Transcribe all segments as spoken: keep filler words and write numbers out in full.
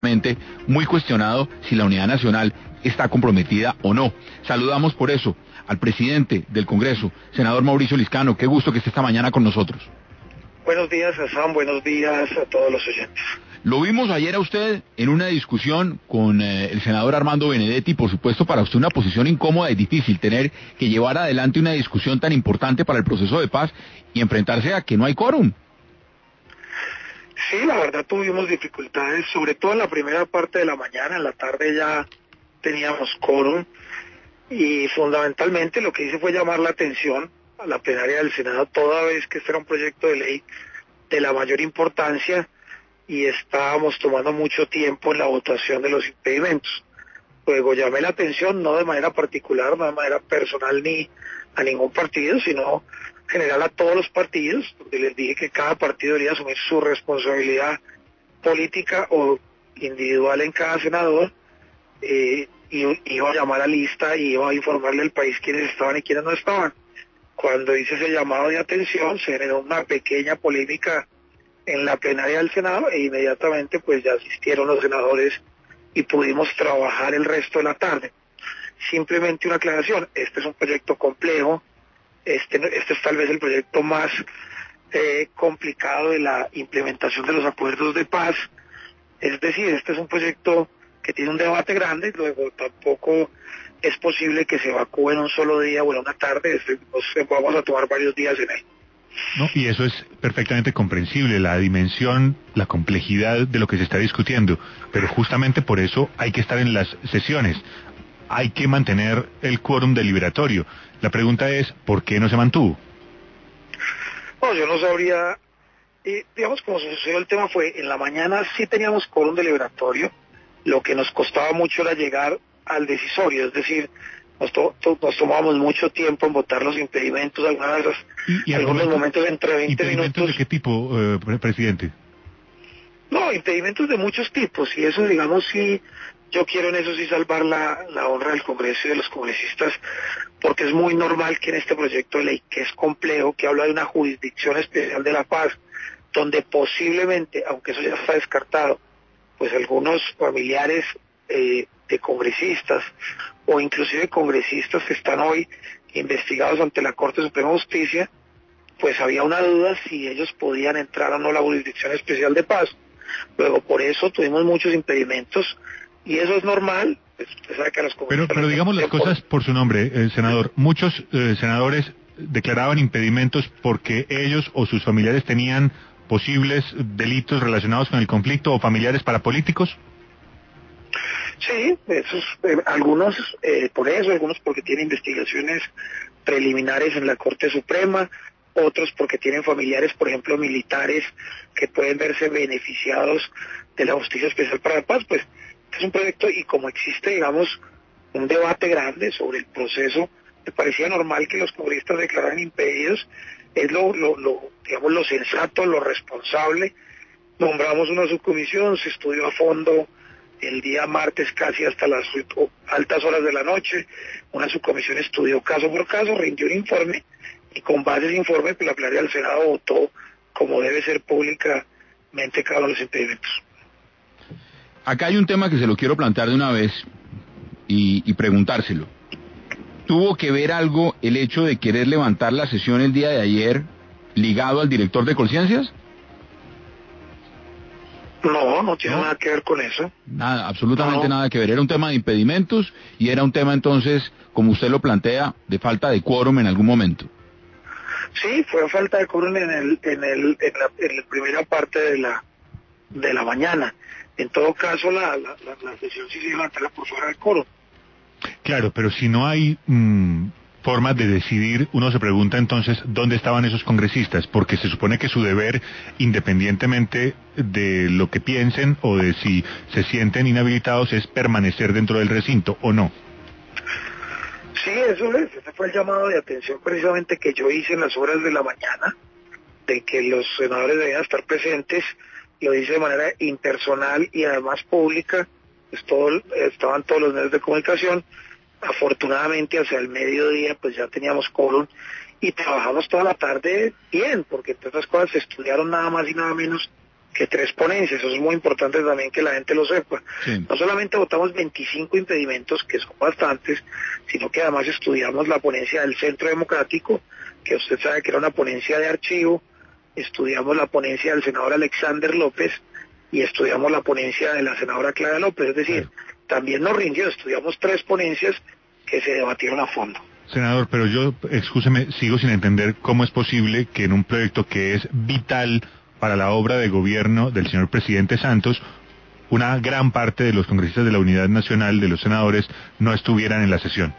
muy cuestionado si la unidad nacional está comprometida o no. Saludamos por eso al presidente del Congreso, senador Mauricio Liscano. Qué gusto que esté esta mañana con nosotros. Buenos días, Hassan. Buenos días a todos los oyentes. Lo vimos ayer a usted en una discusión con eh, el senador Armando Benedetti. Por supuesto, para usted una posición incómoda y difícil, tener que llevar adelante una discusión tan importante para el proceso de paz y enfrentarse a que no hay quórum. Sí, la verdad tuvimos dificultades, sobre todo en la primera parte de la mañana. En la tarde ya teníamos quórum y fundamentalmente lo que hice fue llamar la atención a la plenaria del Senado, toda vez que este era un proyecto de ley de la mayor importancia y estábamos tomando mucho tiempo en la votación de los impedimentos. Luego llamé la atención, no de manera particular, no de manera personal ni a ningún partido, sino general a todos los partidos, donde les dije que cada partido debería asumir su responsabilidad política o individual en cada senador, eh, y iba a llamar a lista y iba a informarle al país quiénes estaban y quiénes no estaban. Cuando hice ese llamado de atención, se generó una pequeña polémica en la plenaria del Senado e inmediatamente pues ya asistieron los senadores y pudimos trabajar el resto de la tarde. Simplemente una aclaración, este es un proyecto complejo, este, este es tal vez el proyecto más eh, complicado de la implementación de los acuerdos de paz, es decir, este es un proyecto que tiene un debate grande, luego tampoco es posible que se evacúe en un solo día o en una tarde, este, nos vamos a tomar varios días en él. No, y eso es perfectamente comprensible, la dimensión, la complejidad de lo que se está discutiendo, pero justamente por eso hay que estar en las sesiones, hay que mantener el quórum deliberatorio. La pregunta es, ¿por qué no se mantuvo? No, yo no sabría, eh, digamos como sucedió el tema fue, en la mañana sí teníamos quórum deliberatorio, lo que nos costaba mucho era llegar al decisorio, es decir, Nos, to, to, nos tomábamos mucho tiempo en votar los impedimentos, algunas veces, ¿Y, y algunos momentos entre veinte impedimentos minutos. ¿De qué tipo, eh, presidente? No, impedimentos de muchos tipos, y eso, digamos, sí, yo quiero en eso sí salvar la, la honra del Congreso y de los congresistas, porque es muy normal que en este proyecto de ley, que es complejo, que habla de una jurisdicción especial de la paz, donde posiblemente, aunque eso ya está descartado, pues algunos familiares eh, de congresistas o inclusive congresistas que están hoy investigados ante la Corte Suprema de Justicia, pues había una duda si ellos podían entrar o no a la Jurisdicción Especial de Paz. Luego por eso tuvimos muchos impedimentos y eso es normal. Pues, usted sabe que a los pero, pero digamos las cosas por, por su nombre, eh, senador. Muchos eh, senadores declaraban impedimentos porque ellos o sus familiares tenían posibles delitos relacionados con el conflicto o familiares parapolíticos. Sí, esos, eh, algunos eh, por eso, algunos porque tienen investigaciones preliminares en la Corte Suprema, otros porque tienen familiares, por ejemplo, militares que pueden verse beneficiados de la Justicia Especial para la Paz. Pues este es un proyecto y como existe, digamos, un debate grande sobre el proceso, me parecía normal que los congresistas declararan impedidos, es lo, lo, lo, digamos, lo sensato, lo responsable. Nombramos una subcomisión, se estudió a fondo el día martes casi hasta las altas horas de la noche, una subcomisión estudió caso por caso, rindió un informe y con base en ese informe pues, la plenaria del Senado votó como debe ser públicamente cada uno de los impedimentos. Acá hay un tema que se lo quiero plantear de una vez y, y preguntárselo. ¿Tuvo que ver algo el hecho de querer levantar la sesión el día de ayer ligado al director de Colciencias? No, no tiene ¿No? nada que ver con eso. Nada, absolutamente no. nada que ver. Era un tema de impedimentos y era un tema entonces, como usted lo plantea, de falta de quórum en algún momento. Sí, fue falta de quórum en el, en el, en la, en la primera parte de la, de la mañana. En todo caso, la, la, la, la sesión sí se iba a levantar por fuera del quórum. Claro, pero si no hay mmm, formas de decidir, uno se pregunta entonces dónde estaban esos congresistas, porque se supone que su deber, independientemente de lo que piensen o de si se sienten inhabilitados, es permanecer dentro del recinto, ¿o no? Sí, eso es, ese fue el llamado de atención precisamente que yo hice en las horas de la mañana, de que los senadores debían estar presentes, lo hice de manera impersonal y además pública, pues todo, estaban todos los medios de comunicación. Afortunadamente hacia el mediodía pues ya teníamos quórum y trabajamos toda la tarde bien, porque entre otras cosas se estudiaron nada más y nada menos que tres ponencias. Eso es muy importante también que la gente lo sepa. Sí. No solamente votamos veinticinco impedimentos, que son bastantes, sino que además estudiamos la ponencia del Centro Democrático, que usted sabe que era una ponencia de archivo, estudiamos la ponencia del senador Alexander López y estudiamos la ponencia de la senadora Clara López. Es decir, sí. también nos rindió, estudiamos tres ponencias que se debatieron a fondo. Senador, pero yo, excúseme, sigo sin entender cómo es posible que en un proyecto que es vital para la obra de gobierno del señor presidente Santos, una gran parte de los congresistas de la Unidad Nacional, de los senadores, no estuvieran en la sesión.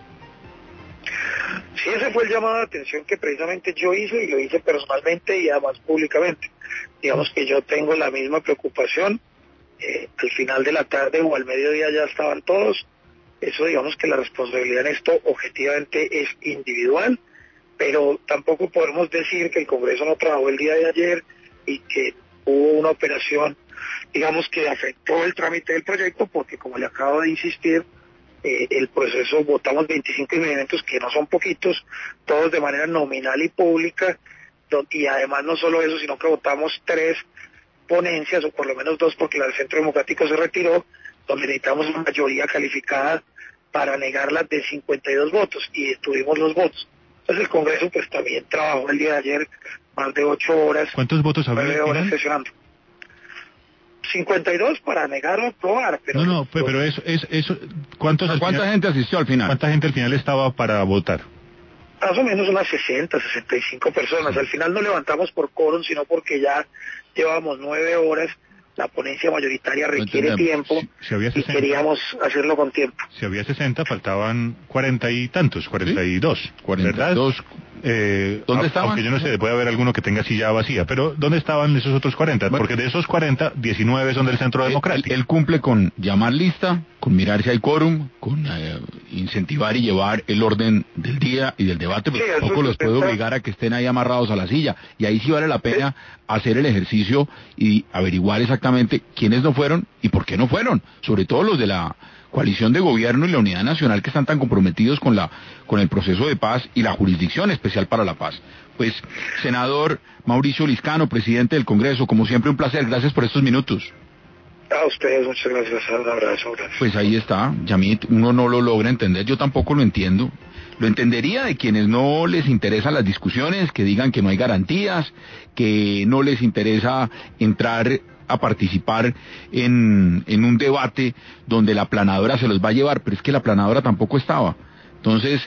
Sí, ese fue el llamado de atención que precisamente yo hice, y lo hice personalmente y además públicamente. Digamos que yo tengo la misma preocupación, eh, al final de la tarde o al mediodía ya estaban todos. Eso, digamos que la responsabilidad en esto objetivamente es individual, pero tampoco podemos decir que el Congreso no trabajó el día de ayer y que hubo una operación, digamos, que afectó el trámite del proyecto, porque como le acabo de insistir, eh, el proceso, votamos veinticinco impedimentos, que no son poquitos, todos de manera nominal y pública, y además no solo eso, sino que votamos tres ponencias, o por lo menos dos, porque la del Centro Democrático se retiró, donde necesitamos una mayoría calificada para negarla de cincuenta y dos votos, y tuvimos los votos. Entonces el Congreso pues también trabajó el día de ayer más de ocho horas. ¿Cuántos votos había? Nueve horas sesionando. cincuenta y dos para negar o aprobar. Pero no, no, pero, pero eso, eso, eso ¿cuántos ¿Cuánta final, gente asistió al final? ¿Cuánta gente al final estaba para votar? Más o menos unas sesenta, sesenta y cinco personas. Sí. Al final no levantamos por quórum, sino porque ya llevábamos nueve horas. La ponencia mayoritaria requiere no tiempo, si, si había sesenta, y queríamos hacerlo con tiempo. Si había sesenta, faltaban cuarenta y tantos, cuarenta y dos, ¿sí? cuarenta y dos. ¿Verdad? Eh, ¿Dónde a, estaban? Aunque yo no sé, puede haber alguno que tenga silla vacía, pero ¿dónde estaban esos otros cuarenta? Bueno, porque de esos cuarenta, diecinueve son del Centro Democrático. Él, él cumple con llamar lista, con mirar si hay quórum, con eh, incentivar y llevar el orden del día y del debate, pero sí, tampoco los puede obligar a que estén ahí amarrados a la silla. Y ahí sí vale la pena sí. hacer el ejercicio y averiguar exactamente quiénes no fueron y por qué no fueron, sobre todo los de la coalición de gobierno y la unidad nacional, que están tan comprometidos con la con el proceso de paz y la jurisdicción especial para la paz. Pues, senador Mauricio Liscano, presidente del Congreso, como siempre un placer, gracias por estos minutos. A ustedes, muchas gracias, un abrazo, gracias. Pues ahí está, Yamit, uno no lo logra entender, yo tampoco lo entiendo. Lo entendería de quienes no les interesan las discusiones, que digan que no hay garantías, que no les interesa entrar a participar en, en un debate donde la planadora se los va a llevar, pero es que la planadora tampoco estaba. Entonces,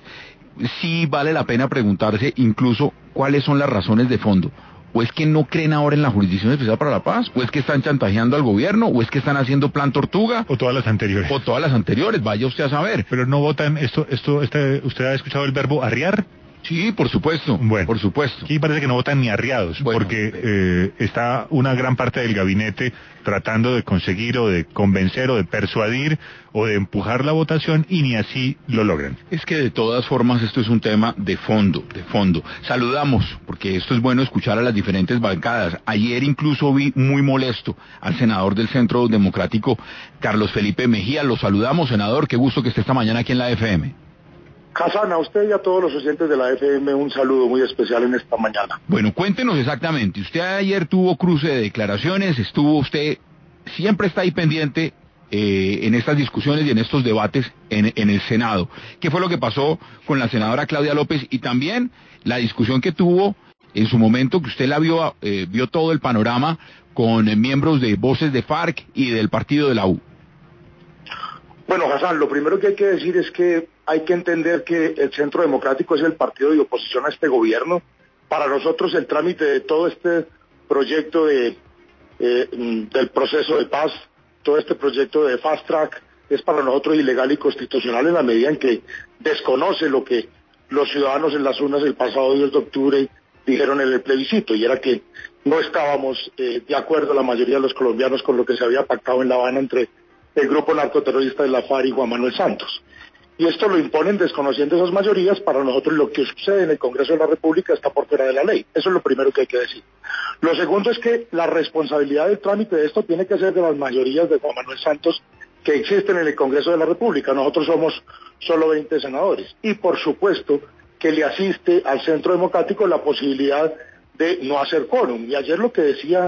sí vale la pena preguntarse incluso cuáles son las razones de fondo. ¿O es que no creen ahora en la Jurisdicción Especial para la Paz? ¿O es que están chantajeando al gobierno? ¿O es que están haciendo plan Tortuga? O todas las anteriores. O todas las anteriores, vaya usted a saber. Pero no votan, esto, esto, este, ¿usted ha escuchado el verbo arriar? Sí, por supuesto, bueno, por supuesto. Aquí parece que no votan ni arriados, bueno, porque eh, está una gran parte del gabinete tratando de conseguir o de convencer o de persuadir o de empujar la votación y ni así lo logran. Es que de todas formas esto es un tema de fondo, de fondo. Saludamos, porque esto es bueno escuchar a las diferentes bancadas. Ayer incluso vi muy molesto al senador del Centro Democrático, Carlos Felipe Mejía. Lo saludamos, senador, qué gusto que esté esta mañana aquí en la F M. Hassan, a usted y a todos los oyentes de la F M un saludo muy especial en esta mañana. Bueno, cuéntenos exactamente, usted ayer tuvo cruce de declaraciones, estuvo usted, siempre está ahí pendiente eh, en estas discusiones y en estos debates en, en el Senado. ¿Qué fue lo que pasó con la senadora Claudia López y también la discusión que tuvo en su momento, que usted la vio, eh, vio todo el panorama con eh, miembros de Voces de FARC y del partido de la U? Bueno, Hassan, lo primero que hay que decir es que hay que entender que el Centro Democrático es el partido de oposición a este gobierno. Para nosotros el trámite de todo este proyecto de, eh, del proceso de paz, todo este proyecto de Fast Track, es para nosotros ilegal y constitucional en la medida en que desconoce lo que los ciudadanos en las urnas el pasado diez de octubre dijeron en el plebiscito, y era que no estábamos eh, de acuerdo la mayoría de los colombianos con lo que se había pactado en La Habana entre el grupo narcoterrorista de la FARC y Juan Manuel Santos. Y esto lo imponen desconociendo esas mayorías. Para nosotros lo que sucede en el Congreso de la República está por fuera de la ley. Eso es lo primero que hay que decir. Lo segundo es que la responsabilidad del trámite de esto tiene que ser de las mayorías de Juan Manuel Santos que existen en el Congreso de la República. Nosotros somos solo veinte senadores. Y por supuesto que le asiste al Centro Democrático la posibilidad de no hacer quórum. Y ayer lo que decía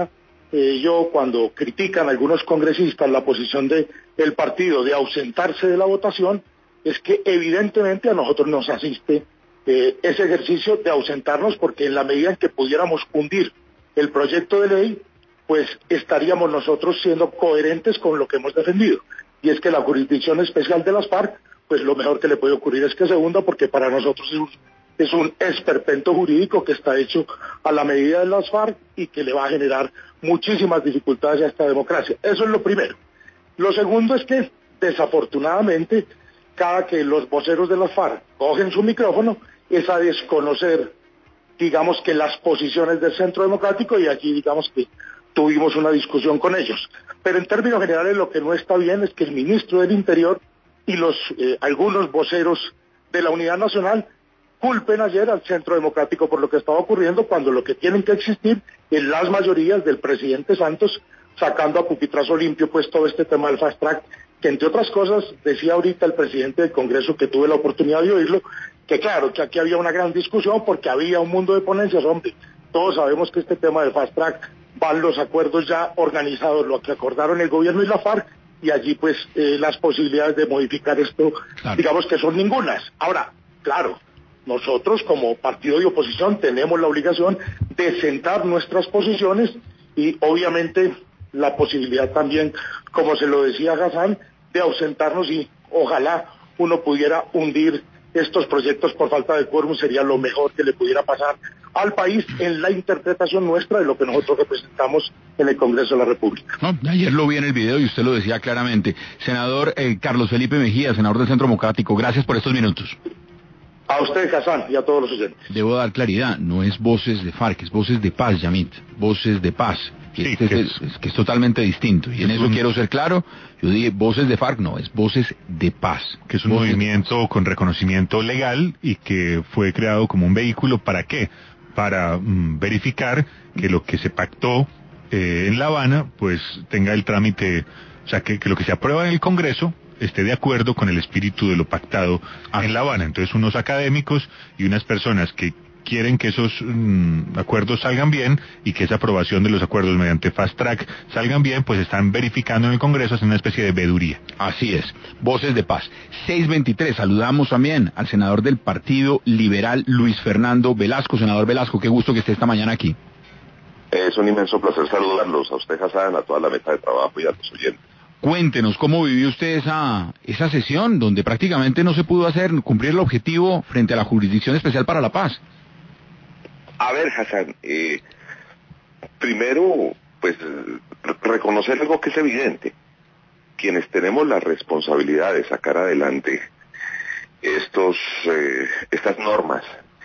eh, yo cuando critican algunos congresistas la posición de el partido de ausentarse de la votación, es que evidentemente a nosotros nos asiste eh, ese ejercicio de ausentarnos, porque en la medida en que pudiéramos hundir el proyecto de ley, pues estaríamos nosotros siendo coherentes con lo que hemos defendido, y es que la jurisdicción especial de las FARC, pues lo mejor que le puede ocurrir es que se hunda, porque para nosotros es un, es un esperpento jurídico que está hecho a la medida de las FARC y que le va a generar muchísimas dificultades a esta democracia. Eso es lo primero. Lo segundo es que, desafortunadamente, cada que los voceros de las FARC cogen su micrófono, es a desconocer, digamos que las posiciones del Centro Democrático, y aquí digamos que tuvimos una discusión con ellos. Pero en términos generales lo que no está bien es que el ministro del Interior y los eh, algunos voceros de la Unidad Nacional culpen ayer al Centro Democrático por lo que estaba ocurriendo, cuando lo que tienen que existir es las mayorías del presidente Santos, sacando a pupitrazo limpio pues todo este tema del fast track, que entre otras cosas decía ahorita el presidente del Congreso, que tuve la oportunidad de oírlo, que claro, que aquí había una gran discusión porque había un mundo de ponencias. Hombre, todos sabemos que este tema del fast track van los acuerdos ya organizados, lo que acordaron el gobierno y la FARC, y allí pues eh, las posibilidades de modificar esto, claro, digamos que son ningunas. Ahora, claro, nosotros como partido de oposición tenemos la obligación de sentar nuestras posiciones, y obviamente la posibilidad también, como se lo decía Hassan, de ausentarnos, y ojalá uno pudiera hundir estos proyectos por falta de quórum, sería lo mejor que le pudiera pasar al país en la interpretación nuestra de lo que nosotros representamos en el Congreso de la República. No, ayer lo vi en el video y usted lo decía claramente. Senador eh, Carlos Felipe Mejía, senador del Centro Democrático, gracias por estos minutos. A usted, Hassan, y a todos los oyentes. Debo dar claridad, no es voces de FARC, es voces de paz, Yamit, voces de paz, que, sí, este que, es, es, que es totalmente distinto, y en eso un... quiero ser claro. Yo dije voces de FARC, no, es voces de paz. Que es un voces movimiento con reconocimiento legal y que fue creado como un vehículo, ¿para qué? Para mm, verificar que lo que se pactó eh, en La Habana, pues tenga el trámite, o sea, que, que lo que se aprueba en el Congreso esté de acuerdo con el espíritu de lo pactado ah. en La Habana. Entonces unos académicos y unas personas que quieren que esos mmm, acuerdos salgan bien y que esa aprobación de los acuerdos mediante fast track salgan bien, pues están verificando en el Congreso, es una especie de veeduría. Así es, voces de paz. seis veintitrés, saludamos también al senador del Partido Liberal, Luis Fernando Velasco. Senador Velasco, qué gusto que esté esta mañana aquí. Es un inmenso placer saludarlos, a usted, Hassan, a toda la mesa de trabajo y a los oyentes. Cuéntenos, ¿cómo vivió usted esa, esa sesión donde prácticamente no se pudo hacer, cumplir el objetivo frente a la Jurisdicción Especial para la Paz? A ver, Hassan, eh, primero, pues, reconocer algo que es evidente. Quienes tenemos la responsabilidad de sacar adelante estos, eh, estas normas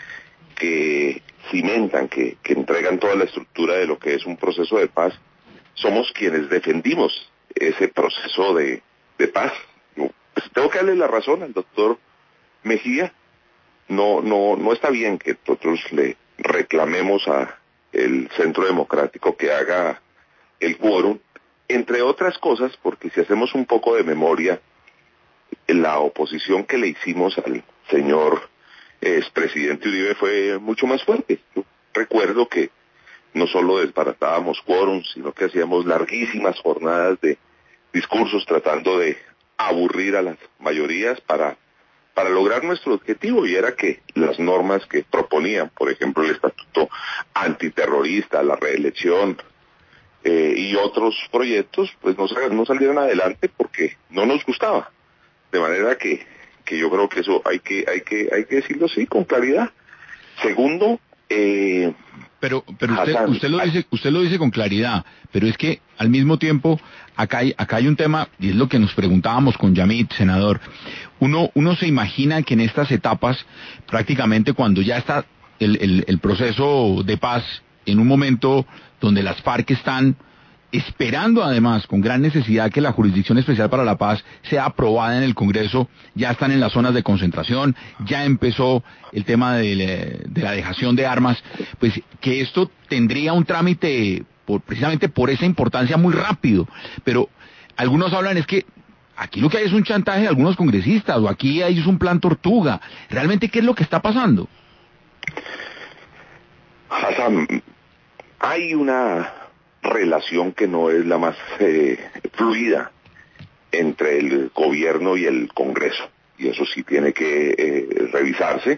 que cimentan, que, que entregan toda la estructura de lo que es un proceso de paz, somos quienes defendimos ese proceso de, de paz. Pues tengo que darle la razón al doctor Mejía. No, no, no está bien que nosotros le reclamemos a el Centro Democrático que haga el quórum, entre otras cosas porque si hacemos un poco de memoria, la oposición que le hicimos al señor expresidente Uribe fue mucho más fuerte. Yo recuerdo que no solo desbaratábamos quórums, sino que hacíamos larguísimas jornadas de discursos tratando de aburrir a las mayorías para, para lograr nuestro objetivo, y era que las normas que proponían, por ejemplo el estatuto antiterrorista, la reelección eh, y otros proyectos, pues no, no salieron adelante porque no nos gustaba. De manera que, que yo creo que eso hay que, hay que, hay que decirlo así, con claridad. Segundo, eh, Pero, pero usted, usted lo dice, usted lo dice con claridad, pero es que al mismo tiempo acá hay, acá hay un tema, y es lo que nos preguntábamos con Yamit, senador. Uno, uno se imagina que en estas etapas, prácticamente cuando ya está el, el, el proceso de paz en un momento donde las FARC están esperando además con gran necesidad que la Jurisdicción Especial para la Paz sea aprobada en el Congreso, ya están en las zonas de concentración, ya empezó el tema de la, de la dejación de armas, pues que esto tendría un trámite por, precisamente por esa importancia muy rápido, pero algunos hablan es que aquí lo que hay es un chantaje de algunos congresistas, o aquí hay es un plan tortuga. ¿Realmente qué es lo que está pasando? Hassan, hay una relación que no es la más eh, fluida entre el gobierno y el Congreso, y eso sí tiene que eh, revisarse,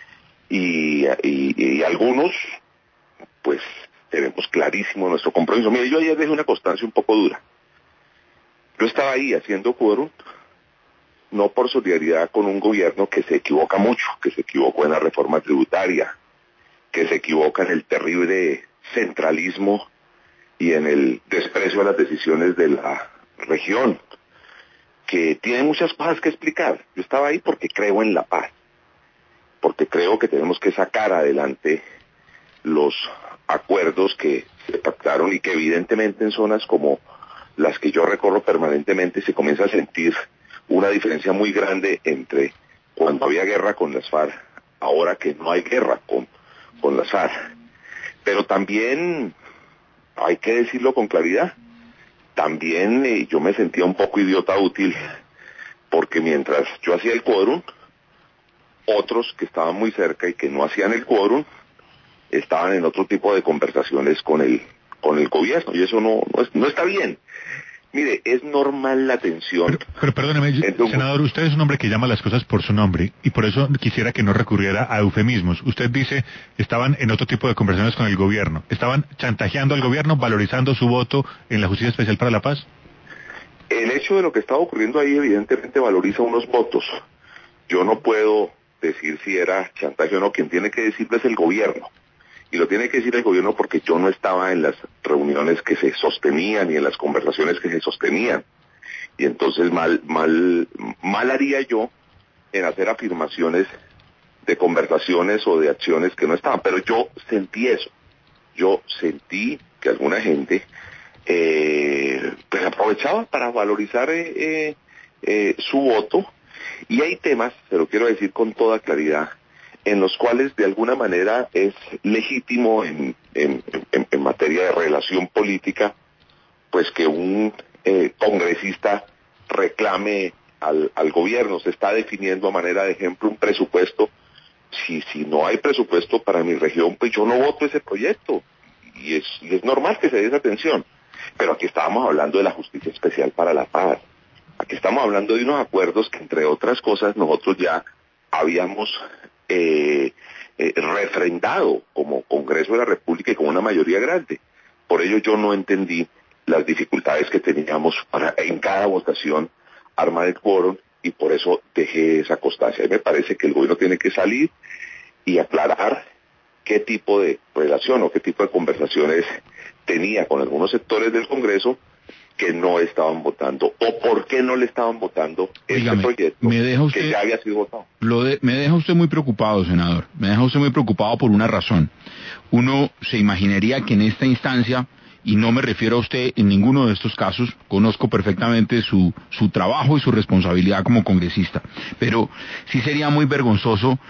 y, y, y algunos, pues, tenemos clarísimo nuestro compromiso. Mire, yo ayer dejé una constancia un poco dura. Yo estaba ahí haciendo quórum, no por solidaridad con un gobierno que se equivoca mucho, que se equivocó en la reforma tributaria, que se equivoca en el terrible centralismo y en el desprecio a las decisiones de la región, que tiene muchas cosas que explicar. Yo estaba ahí porque creo en la paz, porque creo que tenemos que sacar adelante los acuerdos que se pactaron y que evidentemente en zonas como las que yo recorro permanentemente se comienza a sentir una diferencia muy grande entre cuando había guerra con las FARC, ahora que no hay guerra con, con las FARC. Pero también hay que decirlo con claridad, también eh, yo me sentía un poco idiota útil, porque mientras yo hacía el quórum, otros que estaban muy cerca y que no hacían el quórum, estaban en otro tipo de conversaciones con el con el gobierno, y eso no no, es, no está bien. Mire, es normal la tensión. Pero, pero perdóneme, Entonces, senador, usted es un hombre que llama las cosas por su nombre, y por eso quisiera que no recurriera a eufemismos. Usted dice, estaban en otro tipo de conversaciones con el gobierno. ¿Estaban chantajeando al gobierno, valorizando su voto en la Justicia Especial para la Paz? El hecho de lo que estaba ocurriendo ahí evidentemente valoriza unos votos. Yo no puedo decir si era chantaje o no, quien tiene que decirlo es el gobierno. Y lo tiene que decir el gobierno porque yo no estaba en las reuniones que se sostenían y en las conversaciones que se sostenían. Y entonces mal, mal, mal haría yo en hacer afirmaciones de conversaciones o de acciones que no estaban. Pero yo sentí eso. Yo sentí que alguna gente eh, pues aprovechaba para valorizar eh, eh, eh, su voto. Y hay temas, se lo quiero decir con toda claridad, en los cuales de alguna manera es legítimo en, en, en, en materia de relación política, pues que un eh, congresista reclame al, al gobierno. Se está definiendo a manera de ejemplo un presupuesto. Si, si no hay presupuesto para mi región, pues yo no voto ese proyecto. Y es, y es normal que se dé esa atención. Pero aquí estábamos hablando de la Justicia Especial para la Paz. Aquí estamos hablando de unos acuerdos que, entre otras cosas, nosotros ya habíamos eh, eh, refrendado como Congreso de la República y con una mayoría grande. Por ello yo no entendí las dificultades que teníamos para en cada votación armar el quórum, y por eso dejé esa constancia. Y me parece que el gobierno tiene que salir y aclarar qué tipo de relación o qué tipo de conversaciones tenía con algunos sectores del Congreso que no estaban votando, o por qué no le estaban votando este proyecto me deja usted, que ya había sido votado. Lo de, me deja usted muy preocupado, senador, me deja usted muy preocupado por una razón. Uno se imaginaría que en esta instancia, y no me refiero a usted en ninguno de estos casos, conozco perfectamente su, su trabajo y su responsabilidad como congresista, pero sí sería muy vergonzoso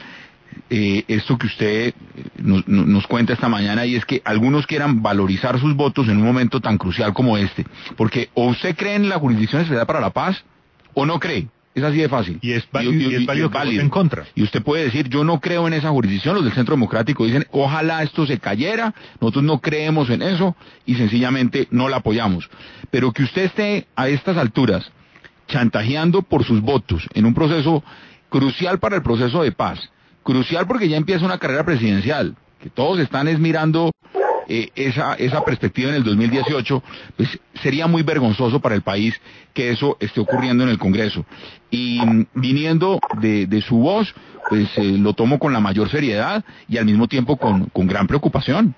Eh, esto que usted nos, nos cuenta esta mañana, y es que algunos quieran valorizar sus votos en un momento tan crucial como este, porque o usted cree en la Jurisdicción Especial para la Paz o no cree, es así de fácil. Y es válido, y, y, y es válido, y es válido. En contra. Y usted puede decir, yo no creo en esa jurisdicción. Los del Centro Democrático dicen, ojalá esto se cayera, nosotros no creemos en eso y sencillamente no la apoyamos. Pero que usted esté a estas alturas chantajeando por sus votos en un proceso crucial para el proceso de paz, crucial porque ya empieza una carrera presidencial, que todos están es mirando eh, esa, esa perspectiva en el dos mil dieciocho, pues sería muy vergonzoso para el país que eso esté ocurriendo en el Congreso. Y viniendo de, de su voz, pues eh, lo tomo con la mayor seriedad y al mismo tiempo con, con gran preocupación.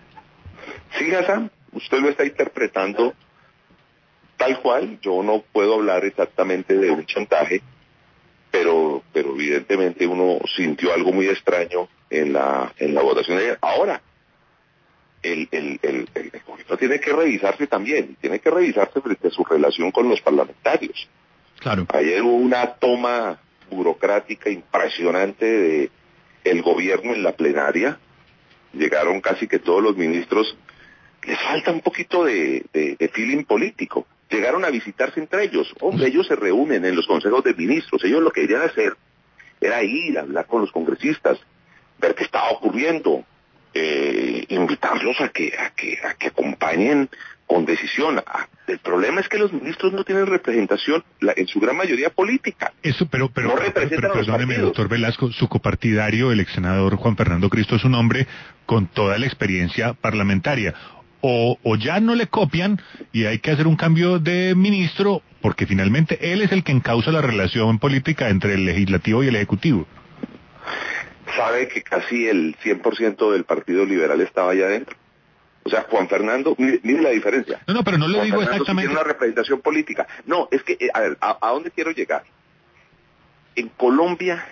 Sí, Hassan, usted lo está interpretando tal cual. Yo no puedo hablar exactamente de un chantaje, pero pero evidentemente uno sintió algo muy extraño en la en la votación de ayer. Ahora, el, el, el, el, el gobierno tiene que revisarse también, tiene que revisarse frente a su relación con los parlamentarios. Claro. Ayer hubo una toma burocrática impresionante de el gobierno en la plenaria. Llegaron casi que todos los ministros. Les falta un poquito de, de, de feeling político. Llegaron a visitarse entre ellos. Hombre, ellos se reúnen en los consejos de ministros. Ellos lo que querían hacer era ir a hablar con los congresistas, ver qué estaba ocurriendo, eh, invitarlos a que, a que, a que acompañen con decisión. El problema es que los ministros no tienen representación la, en su gran mayoría política. Eso, pero, pero, no pero, pero, pero perdóneme, partidos. doctor Velasco, su copartidario, el ex senador Juan Fernando Cristo, es un hombre con toda la experiencia parlamentaria. O, o ya no le copian y hay que hacer un cambio de ministro, porque finalmente él es el que encausa la relación política entre el legislativo y el ejecutivo. Sabe que casi el cien por ciento del Partido Liberal estaba allá adentro. O sea, Juan Fernando, mire, mire la diferencia. No, no, pero no le Juan digo Fernando exactamente. Sí tiene una representación política. No, es que, a ver, ¿a, a dónde quiero llegar? En Colombia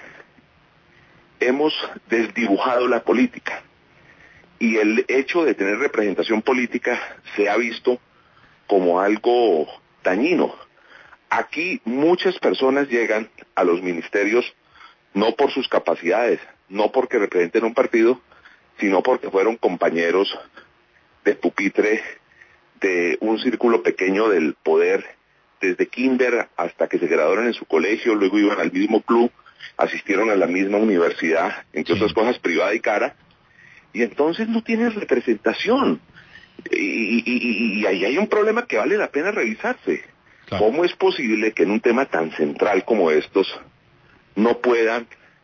hemos desdibujado la política. Y el hecho de tener representación política se ha visto como algo dañino. Aquí muchas personas llegan a los ministerios no por sus capacidades, no porque representen un partido, sino porque fueron compañeros de pupitre de un círculo pequeño del poder, desde kinder hasta que se graduaron en su colegio, luego iban al mismo club, asistieron a la misma universidad, entre sí. otras cosas privada y cara, y entonces no tienen representación. Y, y, y ahí hay un problema que vale la pena revisarse. Claro. ¿Cómo es posible que en un tema tan central como estos no puedan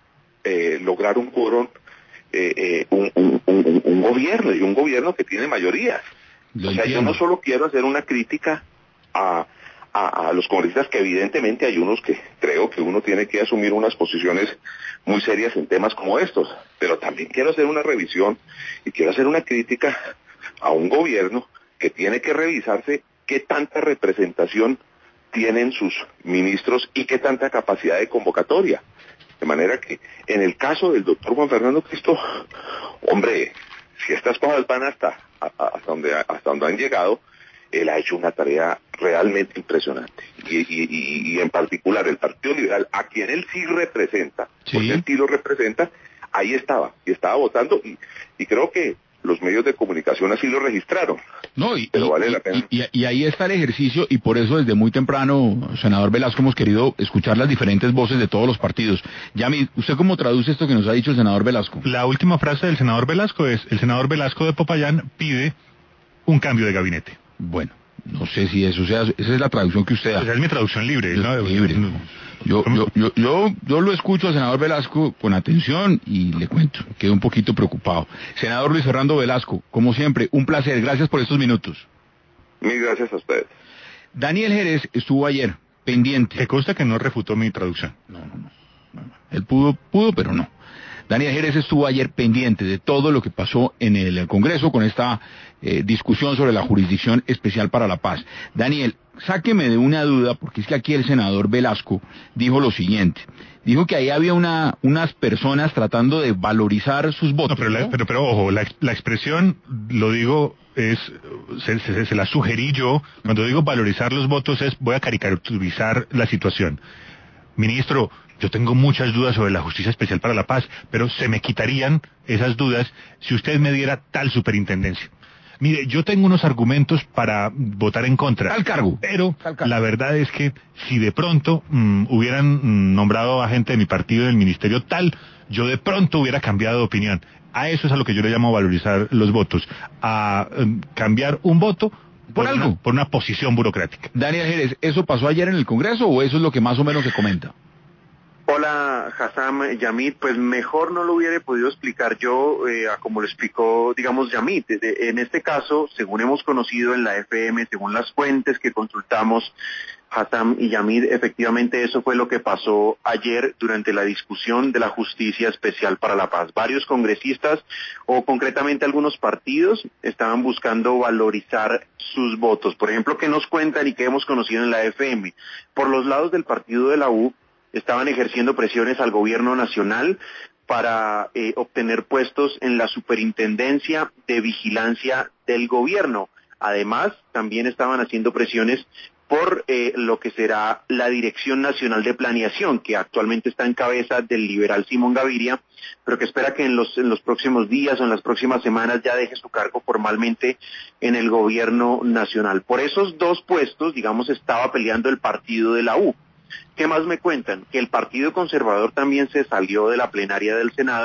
eh, lograr un quórum eh, eh, un, un, un, un gobierno, y un gobierno que tiene mayorías? Lo o sea, entiendo. Yo no solo quiero hacer una crítica a, a, a los congresistas, que evidentemente hay unos que creo que uno tiene que asumir unas posiciones muy serias en temas como estos, pero también quiero hacer una revisión y quiero hacer una crítica a un gobierno que tiene que revisarse qué tanta representación tienen sus ministros y qué tanta capacidad de convocatoria. De manera que, en el caso del doctor Juan Fernando Cristo, hombre, si estas cosas van hasta, hasta, donde, hasta donde han llegado, él ha hecho una tarea realmente impresionante. Y, y, y, y en particular el Partido Liberal, a quien él sí representa, ¿sí? Porque él sí lo representa, ahí estaba, y estaba votando, y, y creo que los medios de comunicación así lo registraron. No, y, pero y, vale la pena. Y, y, y ahí está el ejercicio, y por eso desde muy temprano, senador Velasco, hemos querido escuchar las diferentes voces de todos los partidos. Yami, ¿usted cómo traduce esto que nos ha dicho el senador Velasco? La última frase del senador Velasco es: el senador Velasco de Popayán pide un cambio de gabinete. Bueno, no sé si eso sea, esa es la traducción que usted da. Esa es mi traducción libre. ¿no? Libre. Yo, yo, yo, yo, yo lo escucho al senador Velasco con atención y le cuento, quedo un poquito preocupado. Senador Luis Fernando Velasco, como siempre, un placer, gracias por estos minutos. Mil gracias a ustedes. Daniel Jerez estuvo ayer, pendiente. ¿Te consta que no refutó mi traducción? No, no, no. no, no. Él pudo, pudo, pero no. Daniel Jerez estuvo ayer pendiente de todo lo que pasó en el Congreso con esta eh, discusión sobre la Jurisdicción Especial para la Paz. Daniel, sáqueme de una duda, porque es que aquí el senador Velasco dijo lo siguiente. Dijo que ahí había una, unas personas tratando de valorizar sus votos. No, pero, la, ¿no? pero, pero ojo, la, la expresión, lo digo, es se, se, se la sugerí yo. Cuando digo valorizar los votos es, voy a caricaturizar la situación. Ministro, yo tengo muchas dudas sobre la Justicia Especial para la Paz, pero se me quitarían esas dudas si usted me diera tal superintendencia. Mire, yo tengo unos argumentos para votar en contra. Tal cargo. Pero tal cargo. La verdad es que si de pronto mmm, hubieran mmm, nombrado a gente de mi partido del ministerio tal, yo de pronto hubiera cambiado de opinión. A eso es a lo que yo le llamo valorizar los votos. A um, cambiar un voto por, por algo. Una, por una posición burocrática. Daniel Jerez, ¿eso pasó ayer en el Congreso o eso es lo que más o menos se comenta? Hola, Hassam, Yamit, pues mejor no lo hubiera podido explicar yo, eh, a como lo explicó, digamos, Yamit. En este caso, según hemos conocido en la F M, según las fuentes que consultamos, Hassam y Yamit, efectivamente eso fue lo que pasó ayer durante la discusión de la Justicia Especial para la Paz. Varios congresistas, o concretamente algunos partidos, estaban buscando valorizar sus votos. Por ejemplo, ¿qué nos cuentan y qué hemos conocido en la F M? Por los lados del partido de la U, estaban ejerciendo presiones al gobierno nacional para eh, obtener puestos en la superintendencia de vigilancia del gobierno. Además, también estaban haciendo presiones por eh, lo que será la Dirección Nacional de Planeación, que actualmente está en cabeza del liberal Simón Gaviria, pero que espera que en los, en los próximos días o en las próximas semanas ya deje su cargo formalmente en el gobierno nacional. Por esos dos puestos, digamos, estaba peleando el partido de la U. ¿Qué más me cuentan? Que el Partido Conservador también se salió de la plenaria del Senado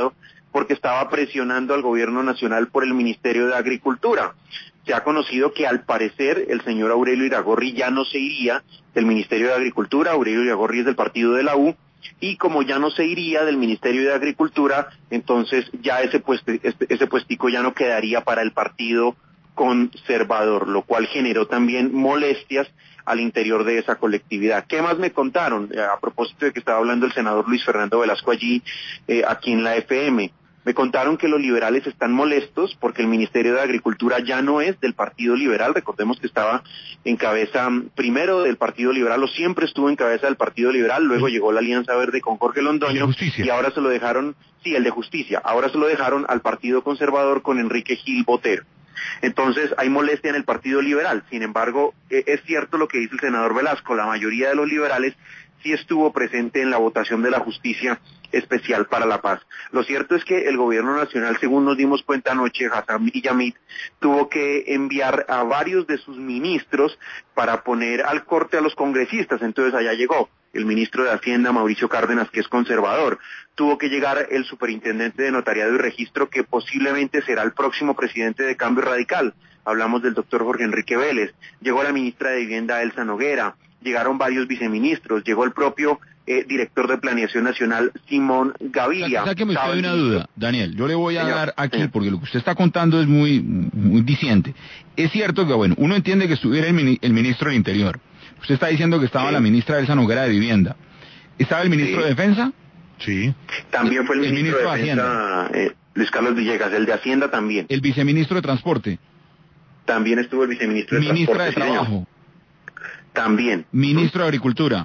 porque estaba presionando al gobierno nacional por el Ministerio de Agricultura. Se ha conocido que al parecer el señor Aurelio Iragorri ya no se iría del Ministerio de Agricultura. Aurelio Iragorri es del partido de la U, y como ya no se iría del Ministerio de Agricultura, entonces ya ese, puesto, ese puestico ya no quedaría para el Partido Conservador, lo cual generó también molestias al interior de esa colectividad. ¿Qué más me contaron? A propósito de que estaba hablando el senador Luis Fernando Velasco allí, eh, aquí en la F M. Me contaron que los liberales están molestos porque el Ministerio de Agricultura ya no es del Partido Liberal. Recordemos que estaba en cabeza primero del Partido Liberal, o siempre estuvo en cabeza del Partido Liberal, luego sí. Llegó la Alianza Verde con Jorge Londoño y ahora se lo dejaron, sí, el de Justicia, ahora se lo dejaron al Partido Conservador con Enrique Gil Botero. Entonces hay molestia en el Partido Liberal. Sin embargo, es cierto lo que dice el senador Velasco, la mayoría de los liberales sí estuvo presente en la votación de la Justicia Especial para la Paz. Lo cierto es que el gobierno nacional, según nos dimos cuenta anoche, Hassam y Yamit, tuvo que enviar a varios de sus ministros para poner al corte a los congresistas. Entonces allá llegó el ministro de Hacienda, Mauricio Cárdenas, que es conservador. Tuvo que llegar el superintendente de Notariado y Registro, que posiblemente será el próximo presidente de Cambio Radical. Hablamos del doctor Jorge Enrique Vélez. Llegó la ministra de Vivienda, Elsa Noguera. Llegaron varios viceministros. Llegó el propio eh, director de Planeación Nacional, Simón Gaviria. Sáqueme usted de una duda, Daniel. Yo le voy a señor, dar aquí, señor. Porque lo que usted está contando es muy, muy diciente. Es cierto que, bueno, uno entiende que estuviera el, el ministro del Interior. Usted está diciendo que estaba sí. la ministra Elsa Noguera de Vivienda. ¿Estaba el ministro sí. de Defensa? Sí. También fue el, el ministro, ministro de Defensa, eh, Luis Carlos Villegas. El de Hacienda también. ¿El viceministro de Transporte? También estuvo el viceministro de Ministra Transporte. Ministra de Trabajo. Señor. También. Ministro de Agricultura.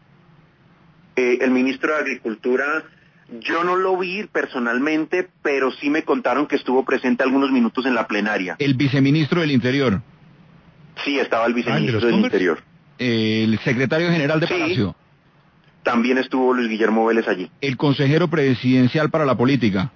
Eh, el ministro de Agricultura, yo no lo vi personalmente, pero sí me contaron que estuvo presente algunos minutos en la plenaria. ¿El viceministro del Interior? Sí, estaba el viceministro ah, ¿de del Interior. ¿El secretario general de sí. Palacio? También estuvo Luis Guillermo Vélez allí. ¿El consejero presidencial para la política?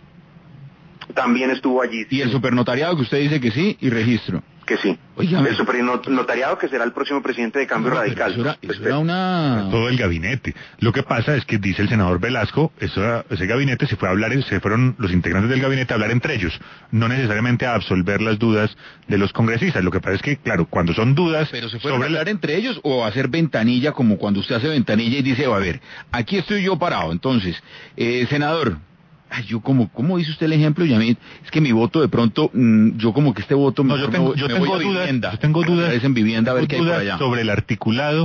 También estuvo allí. ¿Y sí. el supernotariado que usted dice que sí y registro? Que sí. Oígame. El supernotariado que será el próximo presidente de Cambio no, Radical. Eso era, eso era una... Todo el gabinete. Lo que pasa es que dice el senador Velasco, eso, ese gabinete se fue a hablar, se fueron los integrantes del gabinete a hablar entre ellos, no necesariamente a absolver las dudas de los congresistas. Lo que pasa es que, claro, cuando son dudas... ¿Pero se fueron a hablar la... entre ellos o a hacer ventanilla como cuando usted hace ventanilla y dice, a ver, aquí estoy yo parado? Entonces, eh, senador... Ay, yo como, ¿cómo dice usted el ejemplo, Yamit? Es que mi voto de pronto, mmm, yo como que este voto... No, yo tengo, me, yo, me tengo dudas, vivienda, yo tengo dudas, en vivienda, a ver qué hay por allá. Sobre el articulado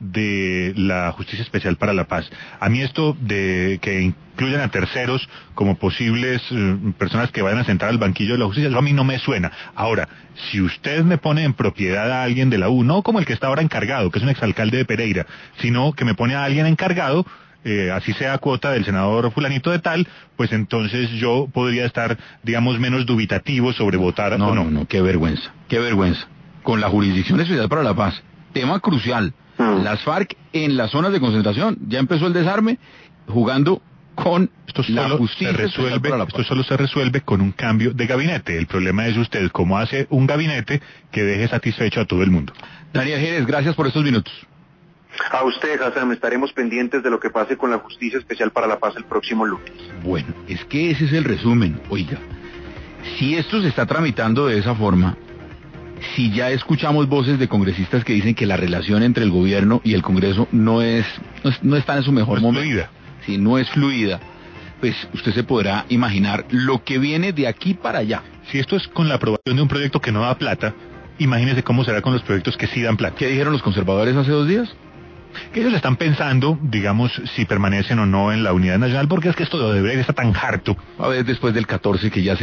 de la Justicia Especial para la Paz. A mí esto de que incluyan a terceros como posibles eh, personas que vayan a sentar al banquillo de la justicia, eso a mí no me suena. Ahora, si usted me pone en propiedad a alguien de la U, no como el que está ahora encargado, que es un exalcalde de Pereira, sino que me pone a alguien encargado, Eh, así sea cuota del senador fulanito de tal, pues entonces yo podría estar, digamos, menos dubitativo sobre votar no, o no. No, no, qué vergüenza, qué vergüenza. Con la Jurisdicción Especial para la Paz, tema crucial, mm. las FARC en las zonas de concentración, ya empezó el desarme, jugando con esto solo la justicia se resuelve, para la paz. Esto solo se resuelve con un cambio de gabinete. El problema es usted cómo hace un gabinete que deje satisfecho a todo el mundo. Daniel Jerez, gracias por estos minutos. A usted, Hassam, estaremos pendientes de lo que pase con la Justicia Especial para la Paz el próximo lunes. Bueno, es que ese es el resumen. Oiga, si esto se está tramitando de esa forma, si ya escuchamos voces de congresistas que dicen que la relación entre el gobierno y el Congreso no es, no, es, no está en su mejor no momento, es fluida. Si no es fluida, pues usted se podrá imaginar lo que viene de aquí para allá. Si esto es con la aprobación de un proyecto que no da plata, imagínese cómo será con los proyectos que sí dan plata. ¿Qué dijeron los conservadores hace dos días? Que ellos están pensando, digamos, si permanecen o no en la unidad nacional, porque es que esto de Odebrecht está tan harto. A ver, después del catorce que ya se